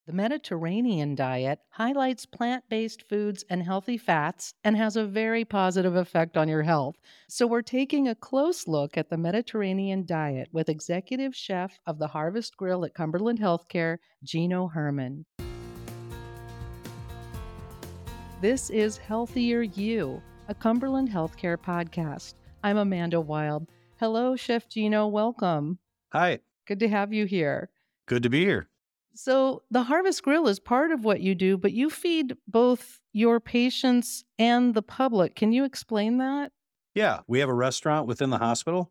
The Mediterranean diet highlights plant based foods and healthy fats and has a very positive effect on your health. So, we're taking a close look at the Mediterranean diet with executive chef of the Harvest Grill at Cumberland Healthcare, Gino Herman. This is Healthier You, a Cumberland Healthcare podcast. I'm Amanda Wild. Hello, Chef Gino. Welcome. Hi, Good to have you here. good to be here. So, the Harvest Grill is part of what you do, but you feed both your patients and the public. Can you explain that? Yeah, we have a restaurant within the hospital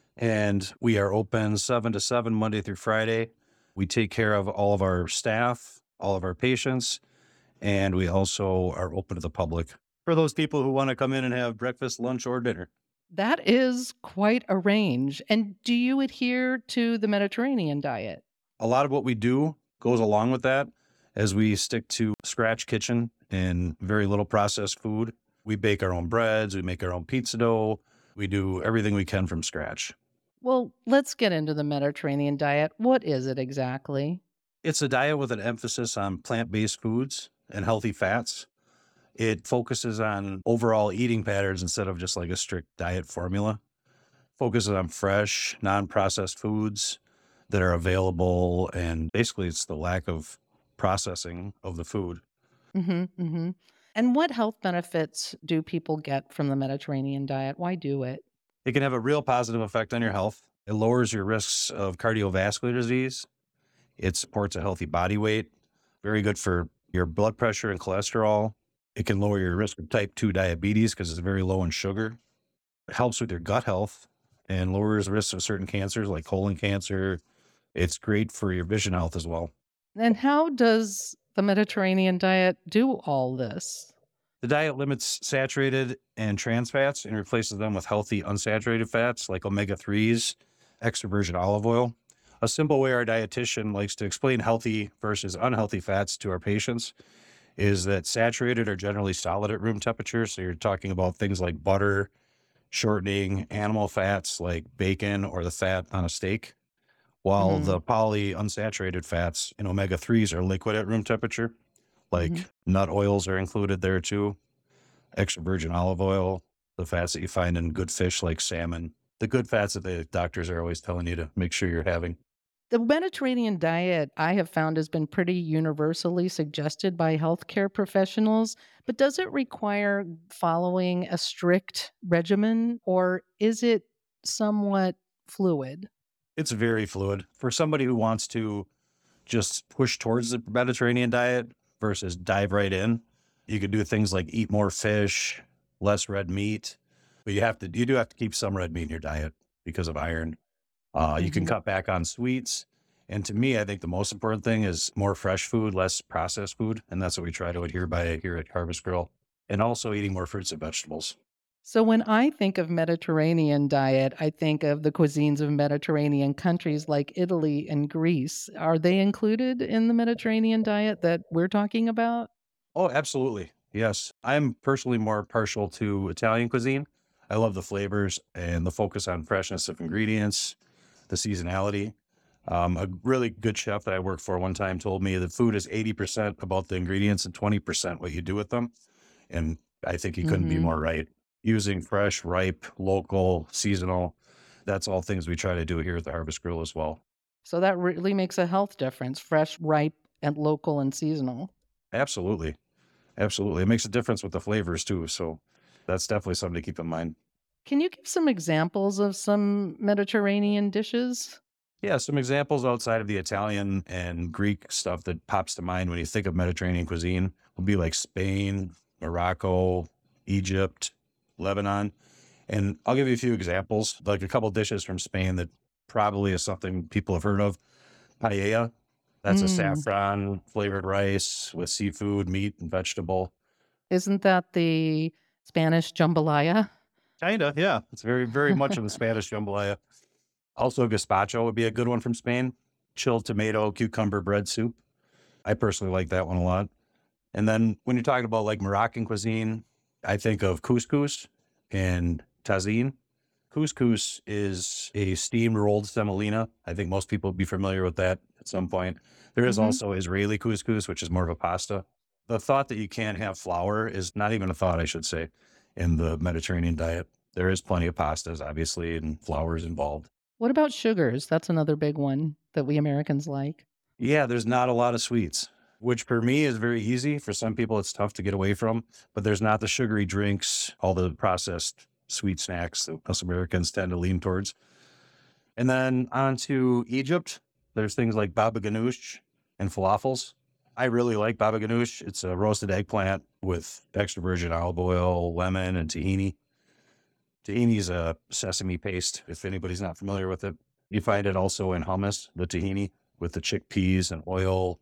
and we are open 7 to 7 Monday through Friday. We take care of all of our staff, all of our patients, and we also are open to the public for those people who want to come in and have breakfast, lunch, or dinner. That is quite a range. And do you adhere to the Mediterranean diet? A lot of what we do goes along with that as we stick to scratch kitchen and very little processed food. We bake our own breads, we make our own pizza dough, we do everything we can from scratch. Well, let's get into the Mediterranean diet. What is it exactly? It's a diet with an emphasis on plant-based foods and healthy fats. It focuses on overall eating patterns instead of just like a strict diet formula. Focuses on fresh, non-processed foods that are available, and basically it's the lack of processing of the food. Mm-hmm. And what health benefits do people get from the Mediterranean diet? Why do it? It can have a real positive effect on your health. It lowers your risks of cardiovascular disease. It supports a healthy body weight. Very good for your blood pressure and cholesterol. It can lower your risk of type 2 diabetes because it's very low in sugar. It helps with your gut health and lowers the risk of certain cancers like colon cancer. It's great for your vision health as well. And how does the Mediterranean diet do all this? The diet limits saturated and trans fats and replaces them with healthy unsaturated fats like omega-3s, extra virgin olive oil. A simple way our dietitian likes to explain healthy versus unhealthy fats to our patients is that saturated are generally solid at room temperature. So you're talking about things like butter, shortening, animal fats like bacon or the fat on a steak, while Mm-hmm. the polyunsaturated fats and omega-3s are liquid at room temperature, Mm-hmm. like nut oils are included there too, extra virgin olive oil, the fats that you find in good fish like salmon, the good fats that the doctors are always telling you to make sure you're having. The Mediterranean diet, I have found, has been pretty universally suggested by healthcare professionals, but does it require following a strict regimen or is it somewhat fluid? It's very fluid. For somebody who wants to just push towards the Mediterranean diet versus dive right in, you could do things like eat more fish, less red meat, but you do have to keep some red meat in your diet because of iron. You can Hmm. cut back on sweets. And to me, I think the most important thing is more fresh food, less processed food. And that's what we try to adhere by here at Harvest Grill. And also eating more fruits and vegetables. So when I think of Mediterranean diet, I think of the cuisines of Mediterranean countries like Italy and Greece. Are they included in the Mediterranean diet that we're talking about? Oh, absolutely. Yes. I'm personally more partial to Italian cuisine. I love the flavors and the focus on freshness of ingredients, the seasonality. A really good chef that I worked for one time told me that food is 80% about the ingredients and 20% what you do with them. And I think he couldn't be Hmm. more right. Using fresh, ripe, local, seasonal, that's all things we try to do here at the Harvest Grill as well. So that really makes a health difference, fresh, ripe, and local and seasonal. Absolutely. Absolutely. It makes a difference with the flavors too. So that's definitely something to keep in mind. Can you give some examples of some Mediterranean dishes? Yeah, some examples outside of the Italian and Greek stuff that pops to mind when you think of Mediterranean cuisine would be like Spain, Morocco, Egypt, Lebanon. And I'll give you a few examples, like a couple dishes from Spain that probably is something people have heard of. Paella, that's a Mm. saffron flavored rice with seafood, meat, and vegetable. Isn't that the Spanish jambalaya? Kinda, yeah. It's very, very much of a Spanish jambalaya. Also, gazpacho would be a good one from Spain. Chilled tomato, cucumber bread soup. I personally like that one a lot. And then when you're talking about like Moroccan cuisine, I think of couscous and tagine. Couscous is a steamed rolled semolina. I think most people would be familiar with that at some point. There is Hmm. also Israeli couscous, which is more of a pasta. The thought that you can't have flour is not even a thought, I should say, in the Mediterranean diet. There is plenty of pastas, obviously, and flour is involved. What about sugars? That's another big one that we Americans like. Yeah, there's not a lot of sweets, which for me is very easy. For some people, it's tough to get away from, but there's not the sugary drinks, all the processed sweet snacks that us Americans tend to lean towards. And then on to Egypt, there's things like baba ganoush and falafels. I really like baba ganoush. It's a roasted eggplant with extra virgin olive oil, lemon, and tahini. Tahini is a sesame paste, if anybody's not familiar with it. You find it also in hummus, the tahini, with the chickpeas and oil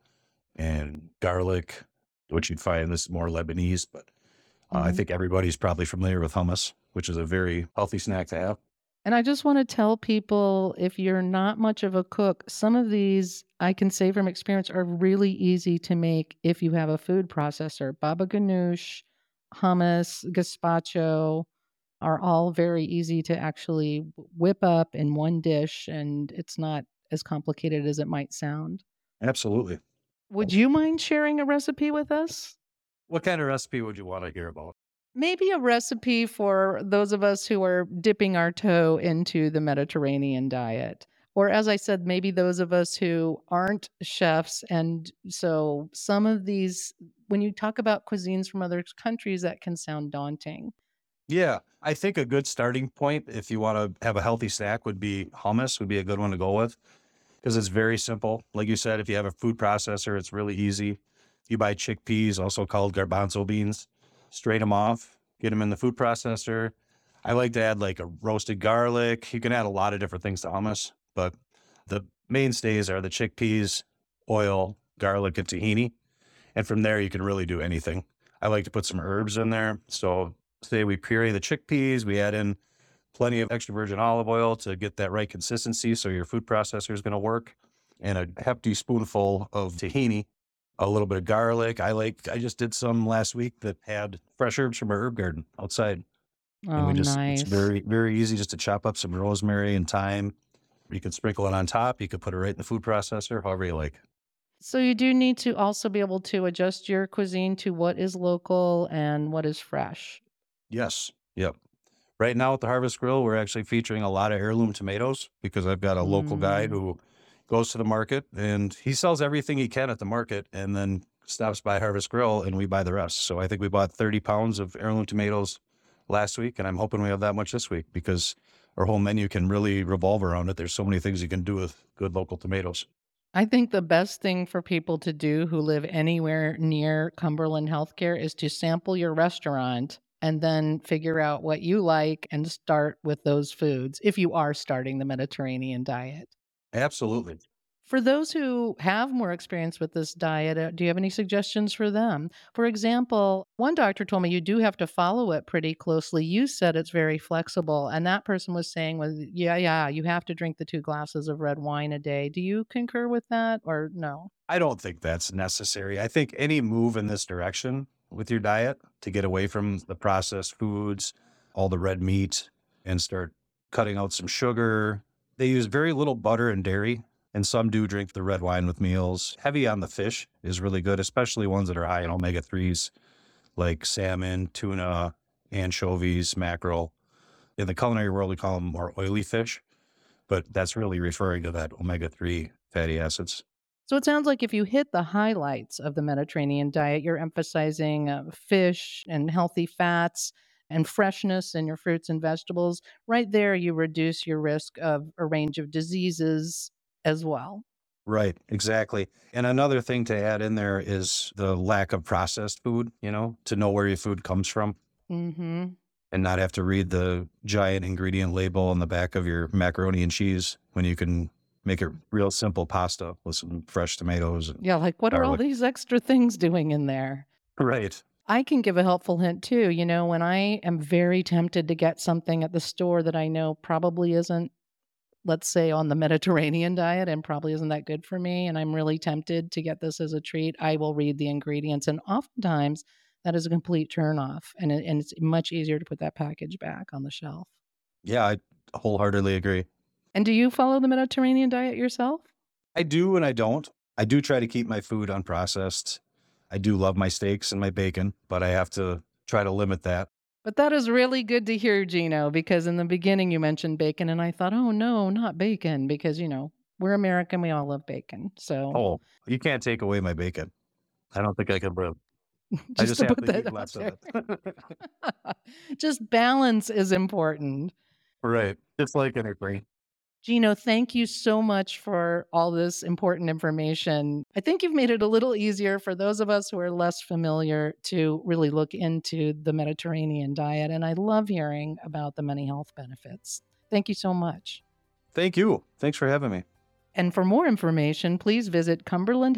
and garlic, which you'd find this is more Lebanese, but I Mhm. think everybody's probably familiar with hummus, which is a very healthy snack to have. And I just want to tell people if you're not much of a cook, some of these I can say from experience are really easy to make if you have a food processor. Baba ganoush, hummus, gazpacho are all very easy to actually whip up in one dish, and it's not as complicated as it might sound. Absolutely. Would you mind sharing a recipe with us? What kind of recipe would you want to hear about? Maybe a recipe for those of us who are dipping our toe into the Mediterranean diet. Or, as I said, maybe those of us who aren't chefs. And so, some of these, when you talk about cuisines from other countries, that can sound daunting. Yeah, I think a good starting point if you want to have a healthy snack would be hummus would be a good one to go with because it's very simple. Like you said, if you have a food processor, it's really easy. You buy chickpeas, also called garbanzo beans, strain them off, get them in the food processor. I like to add like a roasted garlic. You can add a lot of different things to hummus, but the mainstays are the chickpeas, oil, garlic, and tahini. And from there, you can really do anything. I like to put some herbs in there. So, say we puree the chickpeas, we add in plenty of extra virgin olive oil to get that right consistency so your food processor is going to work, and a hefty spoonful of tahini, a little bit of garlic. I just did some last week that had fresh herbs from our herb garden outside. And Oh, it's nice. very, very easy just to chop up some rosemary and thyme. You could sprinkle it on top. You could put it right in the food processor, however you like. So, you do need to also be able to adjust your cuisine to what is local and what is fresh. Yes. Yep. Right now at the Harvest Grill, we're actually featuring a lot of heirloom tomatoes because I've got a local guy Mm. who goes to the market and he sells everything he can at the market and then stops by Harvest Grill and we buy the rest. So I think we bought 30 pounds of heirloom tomatoes last week and I'm hoping we have that much this week because our whole menu can really revolve around it. There's so many things you can do with good local tomatoes. I think the best thing for people to do who live anywhere near Cumberland Healthcare is to sample your restaurant and then figure out what you like and start with those foods if you are starting the Mediterranean diet. Absolutely. For those who have more experience with this diet, do you have any suggestions for them? For example, one doctor told me you do have to follow it pretty closely. You said it's very flexible, and that person was saying was, yeah, you have to drink the 2 glasses of red wine a day. Do you concur with that or no? I don't think that's necessary. I think any move in this direction with your diet to get away from the processed foods, all the red meat, and start cutting out some sugar. They use very little butter and dairy, and some do drink the red wine with meals. Heavy on the fish is really good, especially ones that are high in omega 3s like salmon, tuna, anchovies, mackerel. In the culinary world, we call them more oily fish, but that's really referring to that omega 3 fatty acids. So it sounds like if you hit the highlights of the Mediterranean diet, you're emphasizing fish and healthy fats and freshness in your fruits and vegetables. Right there, you reduce your risk of a range of diseases as well. Right, exactly. And another thing to add in there is the lack of processed food, to know where your food comes from Hmm. and not have to read the giant ingredient label on the back of your macaroni and cheese when you can make a real simple pasta with some fresh tomatoes and Yeah, like what are all garlic. these extra things doing in there? Right. I can give a helpful hint too. When I am very tempted to get something at the store that I know probably isn't, let's say, on the Mediterranean diet and probably isn't that good for me, and I'm really tempted to get this as a treat, I will read the ingredients. And oftentimes that is a complete turn off. And it's much easier to put that package back on the shelf. Yeah, wholeheartedly agree. And do you follow the Mediterranean diet yourself? I do and I don't. I do try to keep my food unprocessed. I do love my steaks and my bacon, but I have to try to limit that. But that is really good to hear, Gino, because in the beginning you mentioned bacon, and I thought, oh no, not bacon, because, we're American, we all love bacon. So Oh, you can't take away my bacon. I don't think I can live. I just just to have put to that eat out less of there. it. Just balance is important. Right. Just like anything. Gino, thank you so much for all this important information. I think you've made it a little easier for those of us who are less familiar to really look into the Mediterranean diet. And I love hearing about the many health benefits. Thank you so much. Thank you. Thanks for having me. And for more information, please visit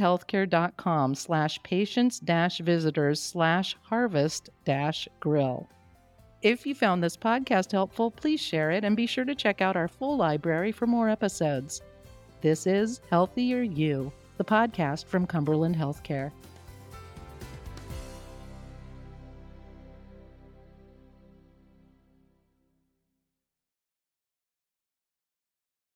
cumberlandhealthcare.com/patients-visitors/harvest-grill. If you found this podcast helpful, please share it and be sure to check out our full library for more episodes. This is Healthier You, the podcast from Cumberland Healthcare.